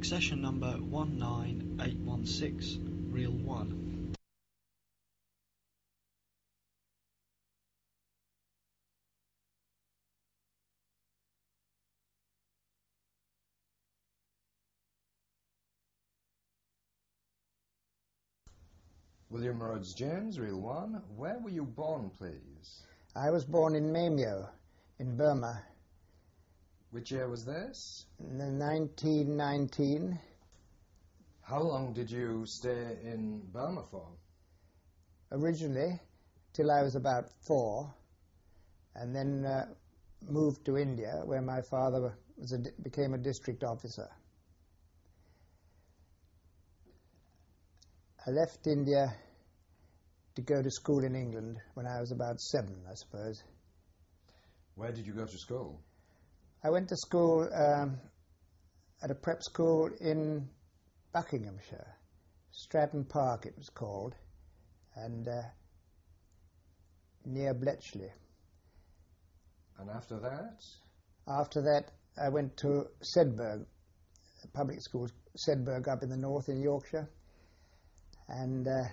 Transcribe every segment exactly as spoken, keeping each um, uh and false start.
Accession number one nine eight one six, reel one. William Rhodes James, reel one. Where were you born, please? I was born in Mamio, in Burma. Which year was this? In nineteen nineteen. How long did you stay in Burma for? Originally, till I was about four, and then uh, moved to India, where my father was a, became a district officer. I left India to go to school in England when I was about seven, I suppose. Where did you go to school? I went to school um, at a prep school in Buckinghamshire. Stratton Park it was called, and uh, near Bletchley. And after that? After that I went to Sedbergh, public school, Sedbergh up in the north in Yorkshire, and uh,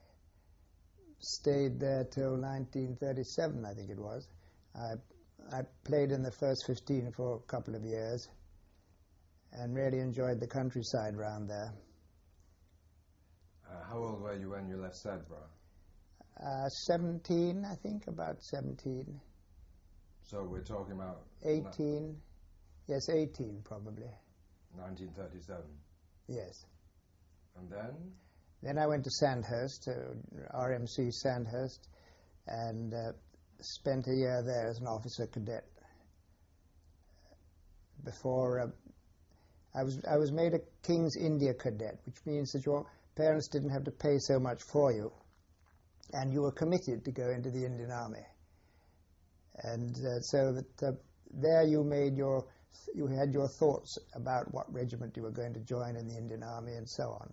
stayed there till nineteen thirty-seven, I think it was. I, I played in the first fifteen for a couple of years and really enjoyed the countryside round there. Uh, how old were you when you left Sedbergh? Uh, seventeen, I think, about seventeen. So we're talking about... eighteen, yes, eighteen probably. nineteen thirty-seven? Yes. And then? Then I went to Sandhurst, uh, R M C Sandhurst, and uh, spent a year there as an officer cadet. Before uh, I was, I was made a King's India cadet, which means that your parents didn't have to pay so much for you, and you were committed to go into the Indian Army. And uh, so that uh, there you made your, you had your thoughts about what regiment you were going to join in the Indian Army and so on.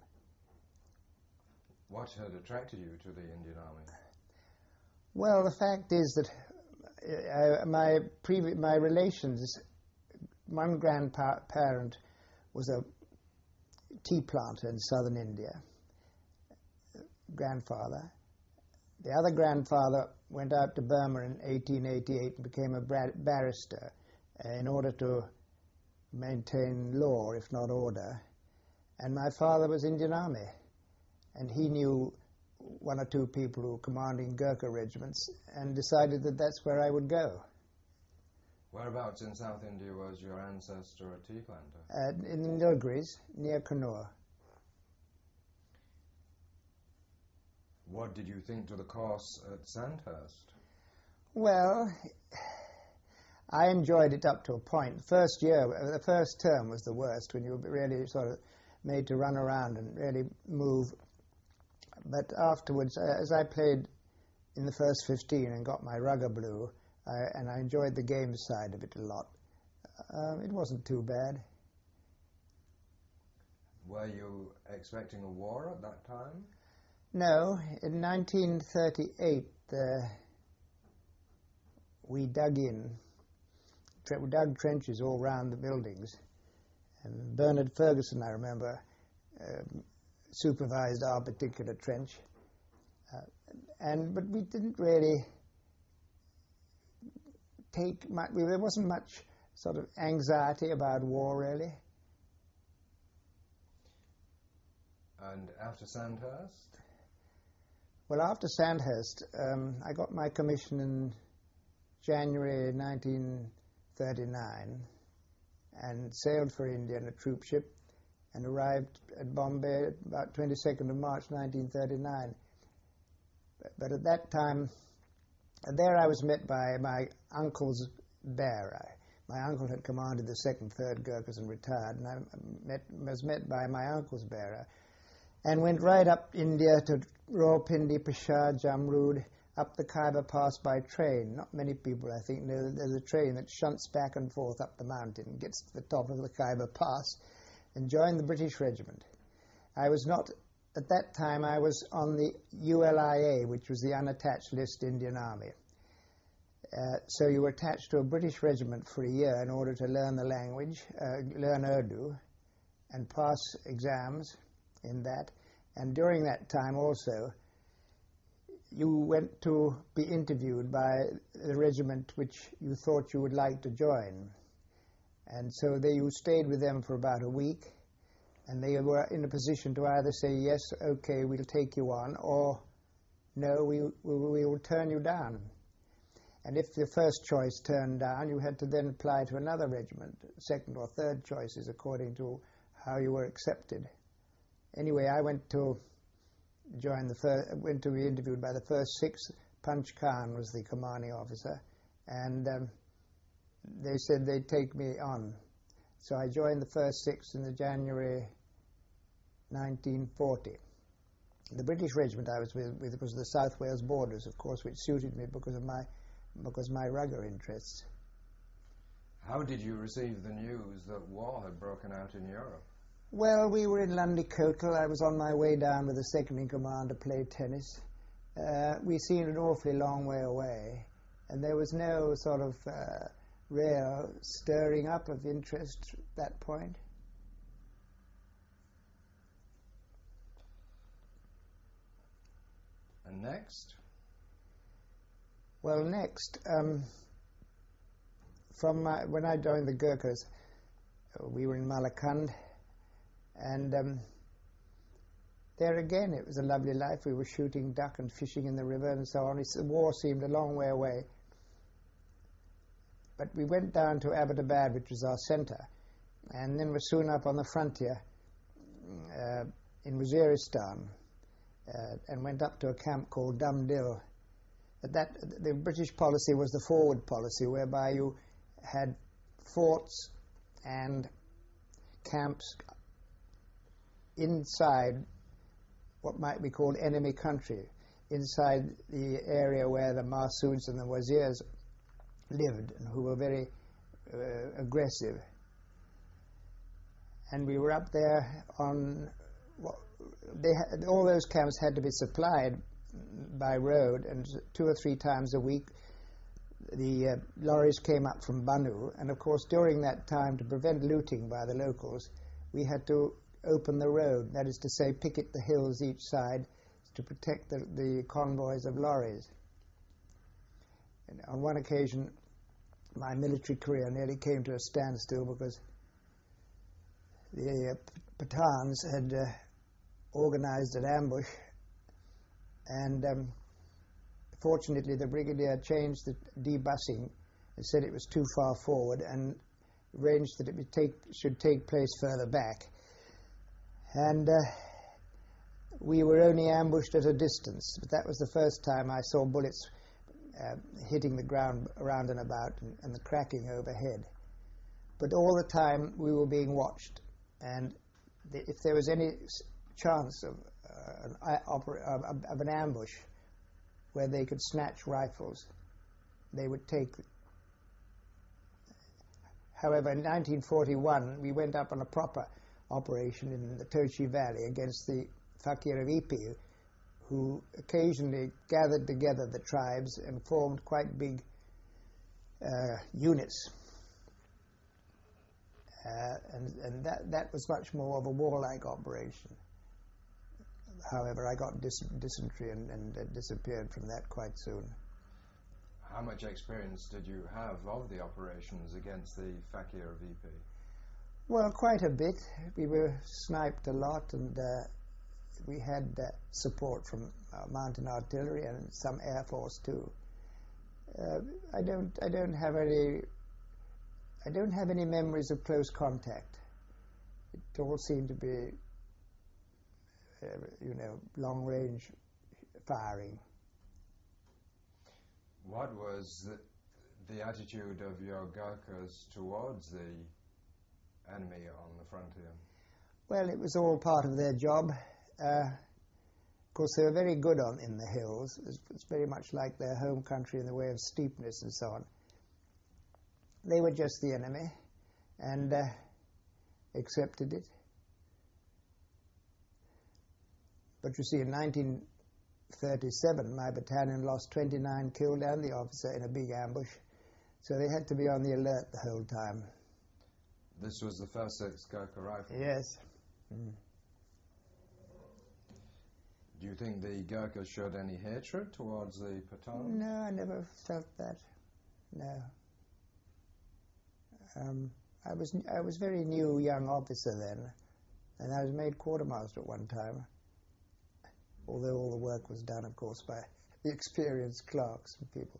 What had attracted you to the Indian Army? Well, the fact is that uh, my previ- my relations, one grandparent was a tea planter in southern India, grandfather. The other grandfather went out to Burma in eighteen eighty-eight and became a barrister uh, in order to maintain law, if not order. And my father was Indian Army, and he knew one or two people who were commanding Gurkha regiments and decided that that's where I would go. Whereabouts in South India was your ancestor a tea planter? Uh, in the Nilgiris, near Kannur. What did you think to the course at Sandhurst? Well, I enjoyed it up to a point. The first year, the first term was the worst, when you were really sort of made to run around and really move. But afterwards, uh, as I played in the first fifteen and got my rugger blue, uh, and I enjoyed the game side of it a lot, uh, it wasn't too bad. Were you expecting a war at that time? No. In nineteen thirty-eight, uh, we dug in, tre- we dug trenches all round the buildings. And Bernard Ferguson, I remember, uh, supervised our particular trench. Uh, and but we didn't really take much, we, there wasn't much sort of anxiety about war, really. And after Sandhurst? Well, after Sandhurst, um, I got my commission in January nineteen thirty-nine and sailed for India in a troop ship and arrived at Bombay about twenty-second of March nineteen thirty-nine. But, but at that time, there I was met by my uncle's bearer. My uncle had commanded the second, third Gurkhas and retired, and I met, was met by my uncle's bearer, and went right up India to Rawalpindi, Peshawar, Jamrud, up the Khyber Pass by train. Not many people, I think, know that there's a train that shunts back and forth up the mountain and gets to the top of the Khyber Pass, and joined the British regiment. I was not, at that time, I was on the U L I A, which was the unattached list Indian Army. Uh, so you were attached to a British regiment for a year in order to learn the language, uh, learn Urdu, and pass exams in that. And during that time also, you went to be interviewed by the regiment which you thought you would like to join. And so they, you stayed with them for about a week, and they were in a position to either say, yes, okay, we'll take you on, or no, we, we, we will turn you down. And if the first choice turned down, you had to then apply to another regiment, second or third choices, according to how you were accepted. Anyway, I went to join the first, went to be interviewed by the first six. Punch Khan was the commanding officer, and um, they said they'd take me on. So I joined the first six in the January nineteen forty. The British regiment I was with, with was the South Wales Borders, of course, which suited me because of my because my rugger interests. How did you receive the news that war had broken out in Europe? Well, we were in Lundycoatle. I was on my way down with the second in command to play tennis. Uh, we seemed an awfully long way away, and there was no sort of uh, real stirring up of interest at that point. And next? Well, next, um, from my, when I joined the Gurkhas, uh, we were in Malakand, and um, there again it was a lovely life. We were shooting duck and fishing in the river and so on. It's, the war seemed a long way away. But we went down to Abbottabad, which was our centre, and then were soon up on the frontier uh, in Waziristan, uh, and went up to a camp called Dumdil. But that, the British policy was the forward policy, whereby you had forts and camps inside what might be called enemy country, inside the area where the Mahsuds and the Wazirs lived, and who were very uh, aggressive. And we were up there on, well, they had, all those camps had to be supplied by road, and two or three times a week the uh, lorries came up from Banu, and of course during that time, to prevent looting by the locals, we had to open the road, that is to say picket the hills each side to protect the, the convoys of lorries. And on one occasion my military career nearly came to a standstill because the uh, Pathans had uh, organized an ambush, and um, fortunately the brigadier changed the debussing and said it was too far forward and arranged that it would take, should take place further back. And uh, we were only ambushed at a distance, but that was the first time I saw bullets uh, hitting the ground around and about, and, and the cracking overhead. But all the time we were being watched, and the, if there was any chance of Uh, an, of, of an ambush where they could snatch rifles, they would take. However, in nineteen forty-one we went up on a proper operation in the Tochi Valley against the Fakir of Ipi, who occasionally gathered together the tribes and formed quite big uh, units. Uh, and and that, that was much more of a warlike operation. However, I got dys dysentery and, and uh, disappeared from that quite soon. How much experience did you have of the operations against the Fakir of E P? Well, quite a bit. We were sniped a lot, and uh, we had uh, support from uh, mountain artillery and some air force too. Uh, I don't. I don't have any. I don't have any memories of close contact. It all seemed to be, Uh, you know, long-range firing. What was the, the attitude of your Gurkhas towards the enemy on the frontier? Well, it was all part of their job. Uh, of course, they were very good on in the hills. It's, it's very much like their home country in the way of steepness and so on. They were just the enemy, and uh, accepted it. But you see, in nineteen thirty-seven, my battalion lost twenty-nine killed and the officer in a big ambush, so they had to be on the alert the whole time. This was the first six Gurkha Rifles? Yes. Mm. Do you think the Gurkhas showed any hatred towards the Pathans? No, I never felt that. No. Um, I was I was very new young officer then, and I was made quartermaster at one time. Although all the work was done, of course, by the experienced clerks and people.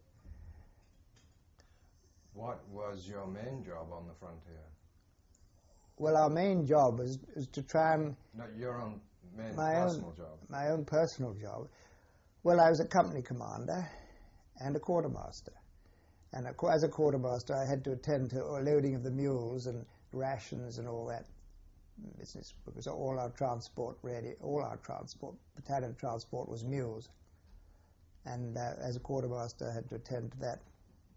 What was your main job on the frontier? Well, our main job was, was to try and... No, your own main my personal own, job. My own personal job. Well, I was a company commander and a quartermaster. And a, as a quartermaster, I had to attend to loading of the mules and rations and all that business, because all our transport, really, all our transport, battalion transport was mules. And uh, as a quartermaster, I had to attend to that.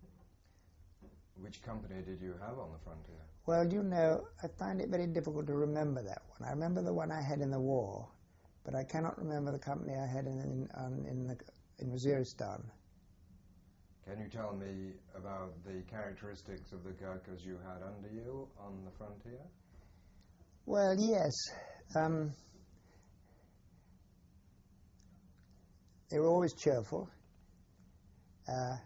Which company did you have on the frontier? Well, you know, I find it very difficult to remember that one. I remember the one I had in the war, but I cannot remember the company I had in in, um, in, the, in Waziristan. Can you tell me about the characteristics of the Gurkhas you had under you on the frontier? Well, yes. Um, they were always cheerful. Uh,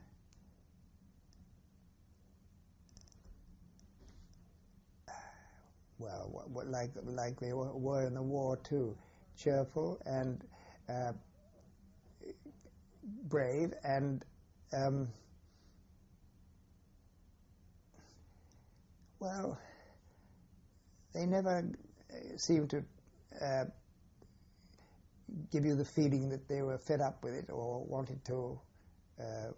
well, what, what, like like they were, were in the war too, cheerful and uh, brave, and um, well, they never seemed to uh, give you the feeling that they were fed up with it or wanted to uh,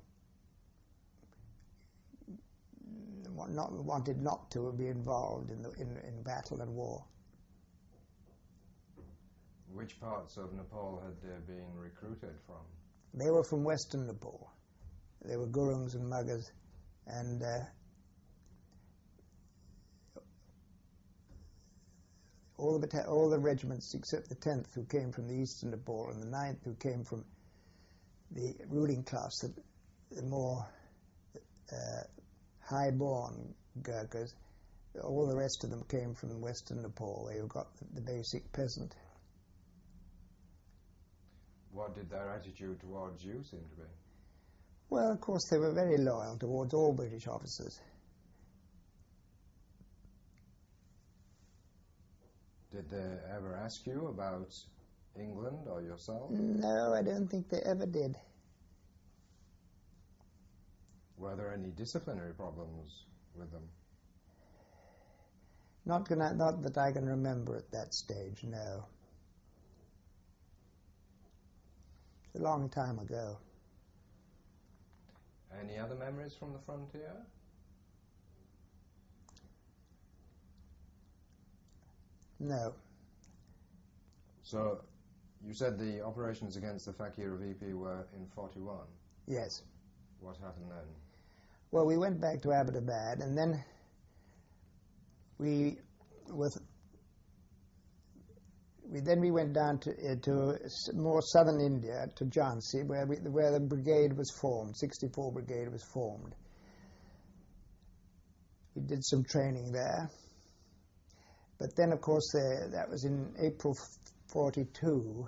not wanted not to be involved in the in, in battle and war. Which parts of Nepal had they been recruited from? They were from western Nepal. They were Gurungs and Magas, and uh, all the all the regiments except the tenth, who came from the eastern Nepal, and the ninth, who came from the ruling class, the, the more uh, high-born Gurkhas. All the rest of them came from western Nepal, where you got the, the basic peasant. What did their attitude towards you seem to be? Well, of course, they were very loyal towards all British officers. Did they ever ask you about England or yourself? No, I don't think they ever did. Were there any disciplinary problems with them? Not, gonna, not that I can remember at that stage, no. It's a long time ago. Any other memories from the frontier? No. So, you said the operations against the Fakir V P were in forty-one? Yes. What happened then? Well, we went back to Abbottabad, and then we, with, we then we went down to uh, to more southern India, to Jhansi, where we, where the brigade was formed. sixty-four Brigade was formed. We did some training there, but then, of course, uh, that was in April forty-two.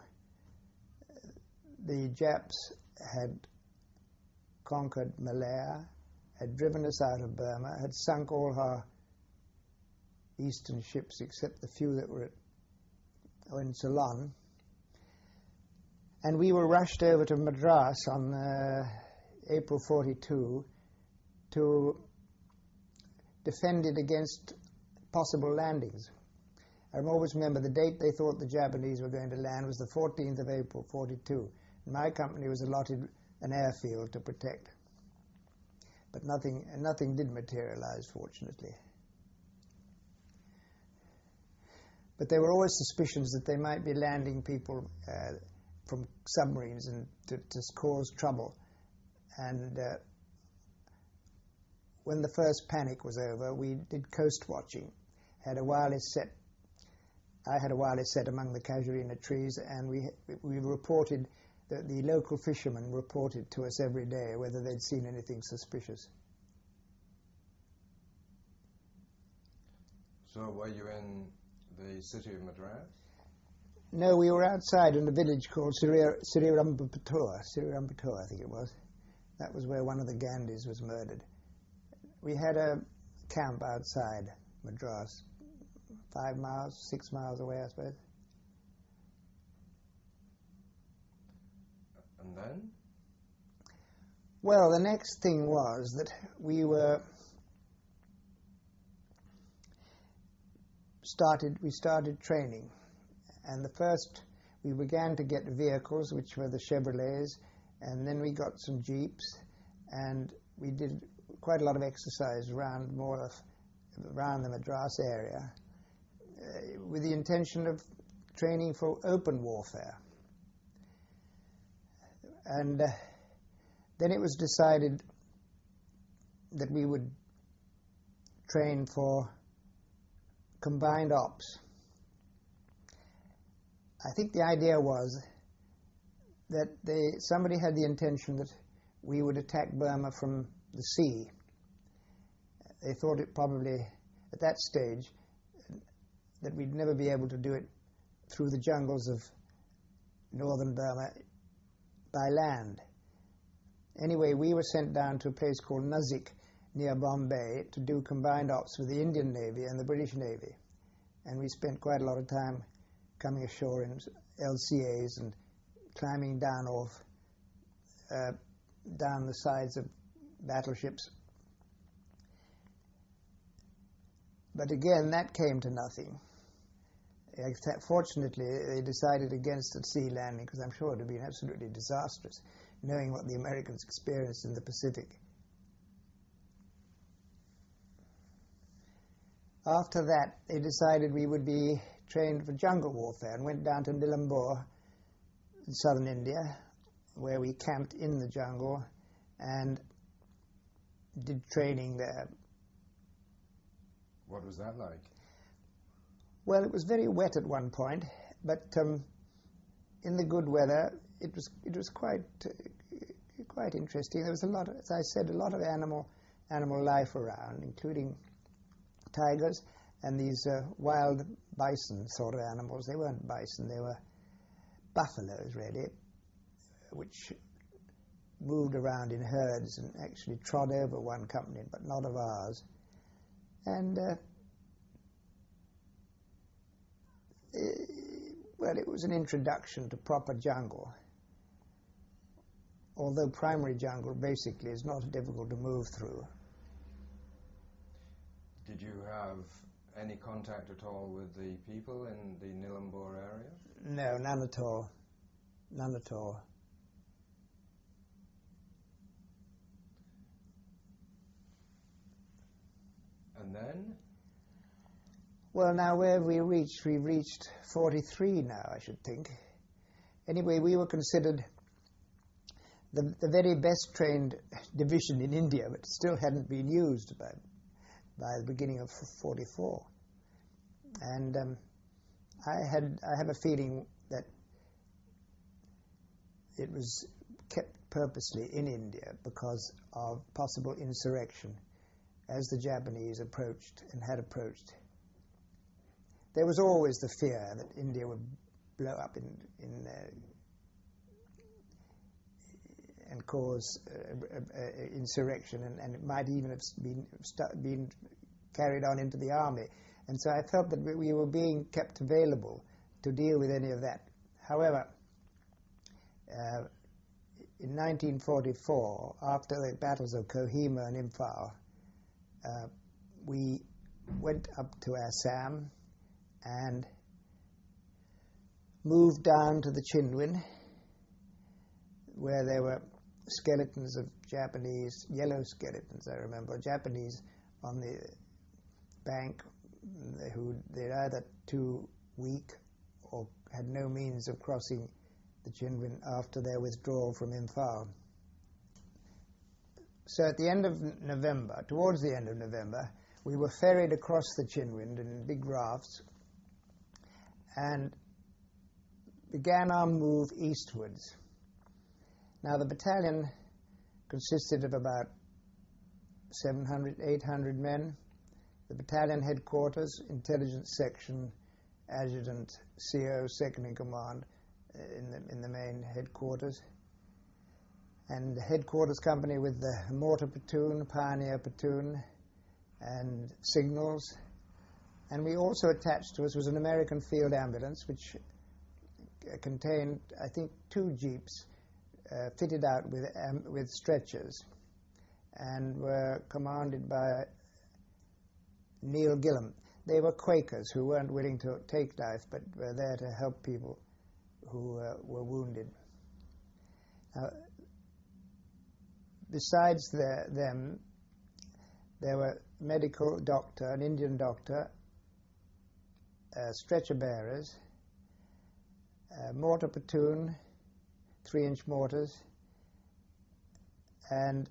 The Japs had conquered Malaya, had driven us out of Burma, had sunk all our eastern ships except the few that were at, in Ceylon. And we were rushed over to Madras on uh, April forty-two to defend it against possible landings. I always remember the date they thought the Japanese were going to land was the fourteenth of April forty-two. My company was allotted an airfield to protect. But nothing, nothing did materialize, fortunately. But there were always suspicions that they might be landing people uh, from submarines and to, to cause trouble. And uh, when the first panic was over, we did coast watching. Had a wireless set. I had a wireless set among the casuarina trees, and we we reported that the local fishermen reported to us every day whether they'd seen anything suspicious. So were you in the city of Madras? No, we were outside in a village called Srirambapatoa, Srirambapatoa I think it was. That was where one of the Gandhis was murdered. We had a camp outside Madras, five miles, six miles away, I suppose. And then? Well, the next thing was that we were started. We started training, and the first we began to get vehicles, which were the Chevrolets, and then we got some Jeeps, and we did quite a lot of exercise around more of, around the Madras area, uh, with the intention of training for open warfare. And uh, then it was decided that we would train for combined ops. I think the idea was that they, somebody had the intention that we would attack Burma from the sea. They thought it probably, at that stage, that we'd never be able to do it through the jungles of northern Burma by land. Anyway, we were sent down to a place called Nasik near Bombay to do combined ops with the Indian Navy and the British Navy. And we spent quite a lot of time coming ashore in L C As and climbing down off, uh, down the sides of battleships. But again, that came to nothing. Except fortunately, they decided against a sea landing, because I'm sure it would have been absolutely disastrous, knowing what the Americans experienced in the Pacific. After that, they decided we would be trained for jungle warfare and went down to Nilambur in southern India, where we camped in the jungle and did training there. What was that like? Well, it was very wet at one point, but um, in the good weather, it was it was quite uh, quite interesting. There was a lot, of, as I said, a lot of animal animal life around, including tigers and these uh, wild bison sort of animals. They weren't bison; they were buffaloes, really, which moved around in herds and actually trod over one company, but not of ours. And uh, well, it was an introduction to proper jungle. Although primary jungle basically is not difficult to move through. Did you have any contact at all with the people in the Nilambur area? No, none at all. None at all. And then? Well, now where have we reached? We've reached forty-three now, I should think. Anyway, we were considered the, the very best trained division in India, but still hadn't been used by, by the beginning of forty-four. And um, I had I have a feeling that it was kept purposely in India because of possible insurrection as the Japanese approached and had approached. There was always the fear that India would blow up in, in uh, and cause uh, uh, uh, insurrection, and, and it might even have been been carried on into the army. And so I felt that we were being kept available to deal with any of that. However, uh, in nineteen forty-four, after the battles of Kohima and Imphal, uh, we went up to Assam and moved down to the Chinwin, where there were skeletons of Japanese, yellow skeletons, I remember, Japanese on the bank, who they're either too weak or had no means of crossing the Chinwin after their withdrawal from Imphal. So at the end of November, towards the end of November, we were ferried across the Chinwin in big rafts and began our move eastwards. Now the battalion consisted of about seven hundred, eight hundred men. The battalion headquarters, intelligence section, adjutant, C O, second in command in the, in the main headquarters. And the headquarters company with the mortar platoon, pioneer platoon, and signals. And we also attached to us was an American field ambulance, which contained, I think, two jeeps uh, fitted out with, um, with stretchers, and were commanded by Neil Gillum. They were Quakers who weren't willing to take life, but were there to help people who uh, were wounded. Now, besides the, them, there were medical doctor, an Indian doctor, uh, stretcher bearers, uh, mortar platoon, three-inch mortars, and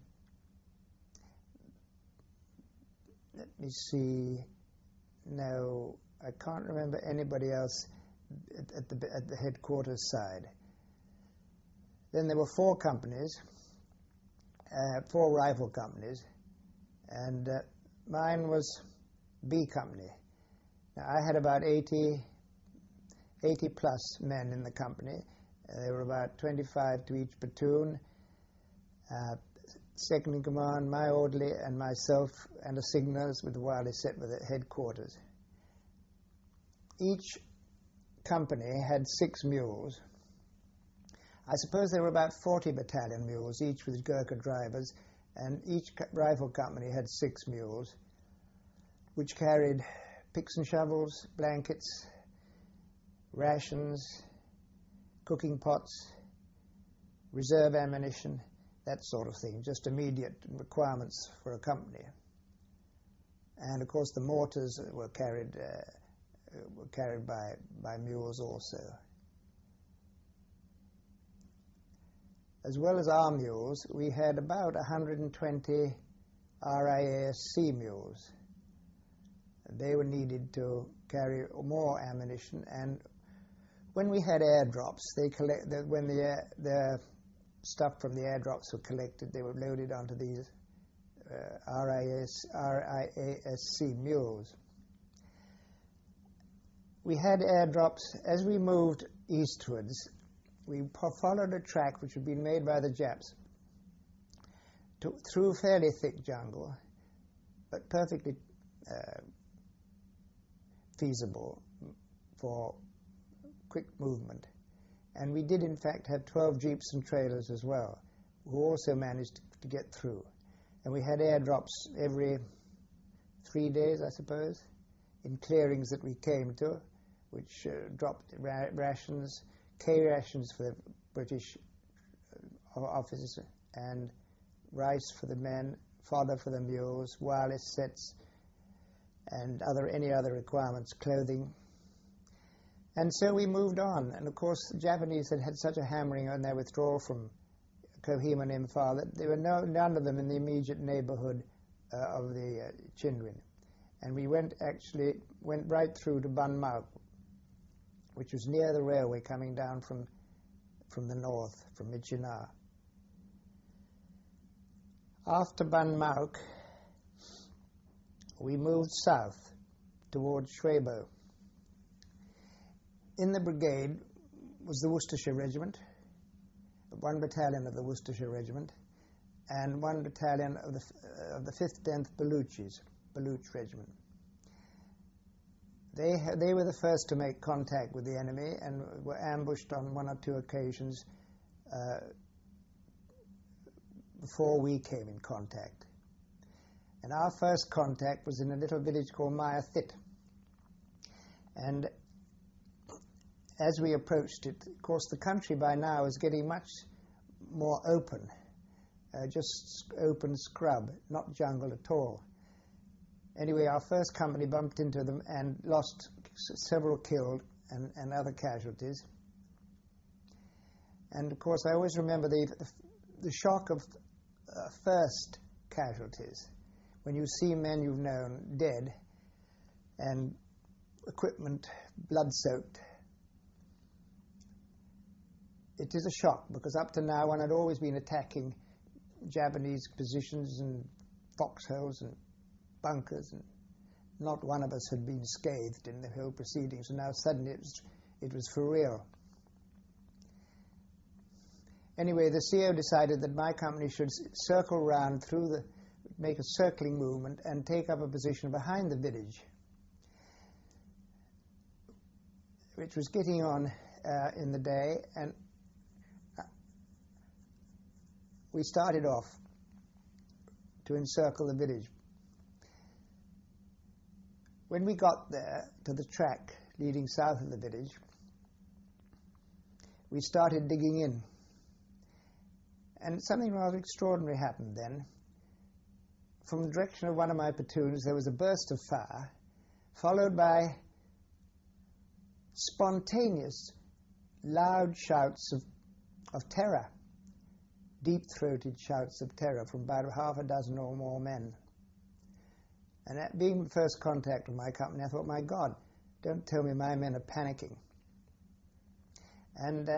let me see, no, I can't remember anybody else at, at, the, at the headquarters side. Then there were four companies, uh, four rifle companies, and uh, mine was B Company. Now, I had about eighty, eighty plus men in the company. Uh, there were about twenty-five to each platoon. Uh, second in command, my orderly, and myself, and a signals with the wireless set with the headquarters. Each company had six mules. I suppose there were about forty battalion mules, each with Gurkha drivers, and each rifle company had six mules, which carried picks and shovels, blankets, rations, cooking pots, reserve ammunition, that sort of thing, just immediate requirements for a company. And of course the mortars were carried uh, were carried by, by mules also. As well as our mules, we had about one hundred twenty R I A S C mules. They were needed to carry more ammunition, and when we had airdrops, they collect, the, when the, air, the stuff from the airdrops were collected, they were loaded onto these uh, R I A S C mules. We had airdrops. As we moved eastwards, we followed a track which had been made by the Japs to, through fairly thick jungle, but perfectly uh, feasible for quick movement. And we did in fact have twelve jeeps and trailers as well, who also managed to get through. And we had airdrops every three days, I suppose, in clearings that we came to, which uh, dropped ra rations, K rations for the British uh, officers, and rice for the men, fodder for the mules, wireless sets, and other any other requirements, clothing. And so we moved on. And of course, the Japanese had had such a hammering on their withdrawal from Kohima and Imphal that there were no, none of them in the immediate neighborhood uh, of the uh, Chindwin. And we went actually went right through to Ban Mauk, which was near the railway coming down from from the north, from Myitkyina. After Ban Mauk, we moved south towards Shwebo. In the brigade was the Worcestershire Regiment, one battalion of the Worcestershire Regiment, and one battalion of the uh, of the fifth tenth Baluchis, Baluch Regiment. They they were the first to make contact with the enemy and were ambushed on one or two occasions uh, before we came in contact. And our first contact was in a little village called Maya Thit. And as we approached it, of course, the country by now was getting much more open, uh, just open scrub, not jungle at all. Anyway, our first company bumped into them and lost several killed and, and other casualties. And of course, I always remember the, the shock of uh, first casualties, when you see men you've known dead and equipment blood-soaked. It is a shock, because up to now one had always been attacking Japanese positions and foxholes and bunkers, and not one of us had been scathed in the whole proceedings, and now suddenly it was, it was for real. Anyway, the C O decided that my company should circle round through the, make a circling movement and take up a position behind the village, which was getting on uh, in the day, and we started off to encircle the village. When we got there to the track leading south of the village, we started digging in. And something rather extraordinary happened then. From the direction of one of my platoons, there was a burst of fire, followed by spontaneous, loud shouts of, of terror, deep-throated shouts of terror from about half a dozen or more men. And that being the first contact with my company, I thought, my God, don't tell me my men are panicking. And uh,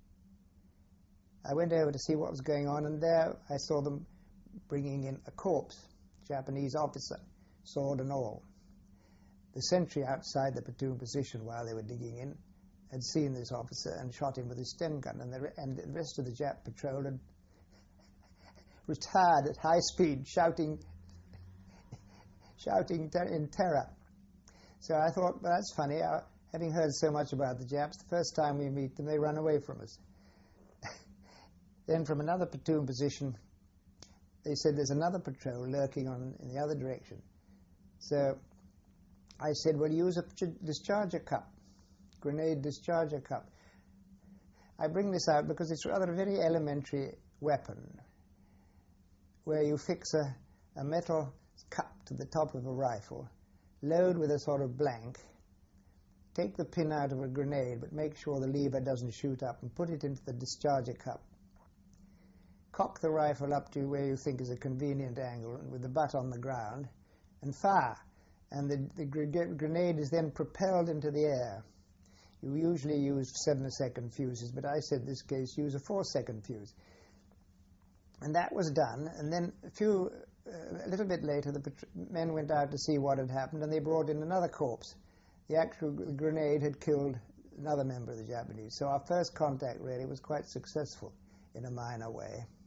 I went over to see what was going on, and there I saw them bringing in a corpse, Japanese officer, sword and all. The sentry outside the platoon position while they were digging in had seen this officer and shot him with his Sten gun, and the, re- and the rest of the Jap patrol had retired at high speed, shouting shouting ter- in terror. So I thought, well, that's funny. I, having heard so much about the Japs, the first time we meet them, they run away from us. Then from another platoon position, they said there's another patrol lurking on in the other direction. So I said, well, use a discharger cup, grenade discharger cup. I bring this out because it's rather a very elementary weapon where you fix a, a metal cup to the top of a rifle, load with a sort of blank, take the pin out of a grenade, but make sure the lever doesn't shoot up, and put it into the discharger cup. Cock the rifle up to where you think is a convenient angle with the butt on the ground, and fire. And the, the grenade is then propelled into the air. You usually use seven-second fuses, but I said in this case use a four-second fuse. And that was done, and then a few, uh, a little bit later, the men went out to see what had happened, and they brought in another corpse. The actual grenade had killed another member of the Japanese. So our first contact really was quite successful in a minor way.